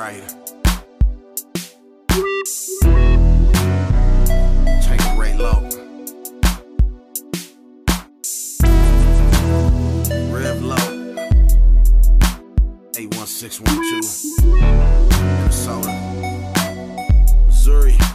right. Take it right low. Rev low. 81612. Minnesota. Missouri.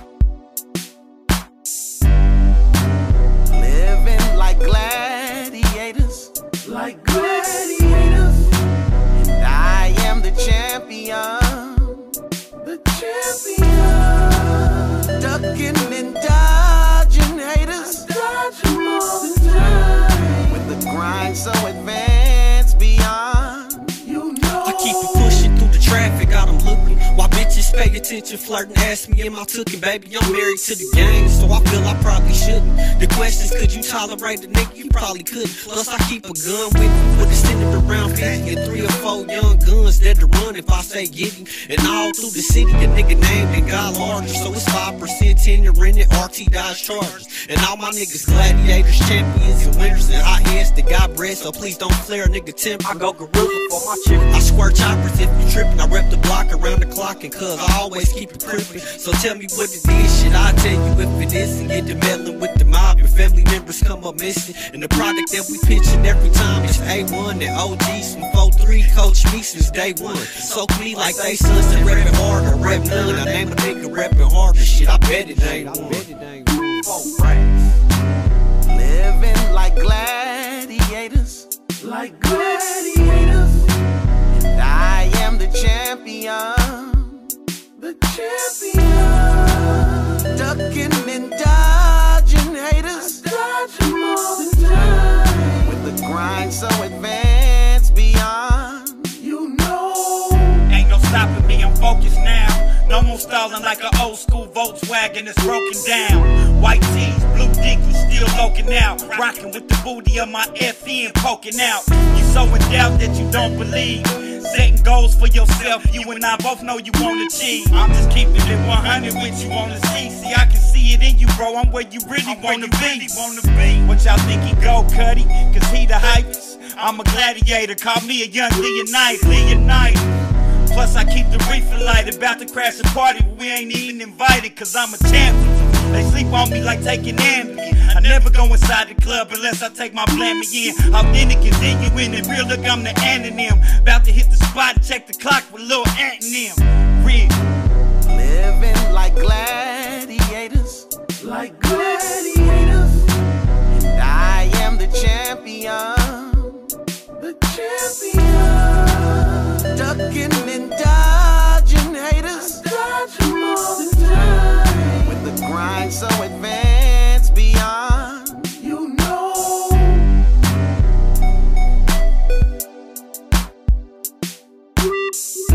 Living like gladiators. Like gladiators. And I am the champion. The champion. Ducking and dodging haters. I dodge them all the time. With the grind so advanced beyond. You know. I keep it pushing through the traffic, got them looking. While bitches pay attention, flirting, ask me am I cooking. Baby, I'm married to the game, so I feel I probably shouldn't. The question is, could you tolerate a nigga? You probably couldn't. Plus, I keep a gun with me, with extended around 50 and 3 or 4 young guns that to run if I say get him. And all through the city, a nigga named and got larger. So it's 5% tenure in it, RT Dodge Chargers. And all my niggas gladiators, champions, and winners, and hot heads that got bread. So please don't flare a nigga temper. I go gorilla for my chip. I squirt choppers if you trippin'. I rep the block around the clock, and cuz I always keep it crippin'. So tell me what it is, shit, I'll tell you if it is. And get the meddling with the mob, your family members come up missing. And the product that we pitchin' every time is A1 and OGs from 4-3. Coach me since day one. Soak me like they sons and reppin' hard or rep none. I name a nigga reppin' harder, shit, I bet it ain't one. Living like gladiators. Like gladiators. And I am the champion. The champion. Ducking and dodging haters. I dodge them all the time. With the grind so advanced beyond. You know. Ain't no stopping me, I'm focused now. No more stalling like an old school Volkswagen that's broken down. White tees, blue dickies, still loking out. Rocking with the booty of my FN poking out. You so in doubt that you don't believe. Setting goals for yourself, you and I both know you wanna achieve. I'm just keeping it 100 with you on the sea. See, I can see it in you, bro. I'm where you really wanna be. What y'all think he go, Cuddy? Cause he the hypest. I'm a gladiator, call me a young Leonite. Plus I keep the reefer light. About to crash a party, but we ain't even invited. Cause I'm a champion. They sleep on me like taking Ambien. I never go inside the club unless I take my blammy in. Authentic and genuine and real, look, I'm the anonym. About to hit the spot and check the clock with Lil Ant and them. Real. Living like gladiators. Like gladiators. And I am the champion. The champion. Ducking and dodging haters. I dodge them all the time. With the grind so advanced beyond. You know.